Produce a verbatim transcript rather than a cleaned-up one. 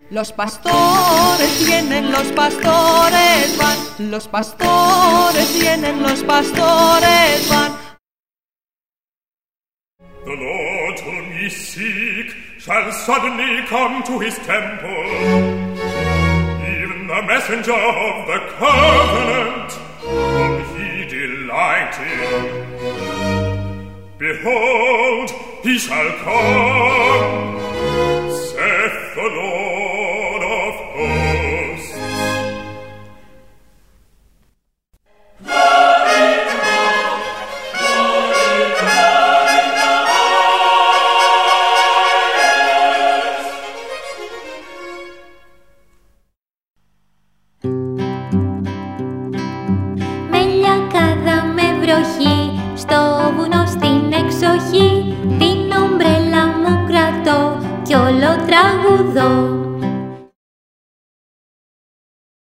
Los pastores vienen, los pastores van. Los pastores vienen, los pastores van. The Lord whom ye seek shall suddenly come to his temple. Even the messenger of the covenant, whom he delighted. Behold, he shall come, saith the Lord of hosts. Με λιακάδα, με βροχή, στο βουνό στην εξοχή, την ομπρέλα μου κρατώ κι όλο τραγουδώ.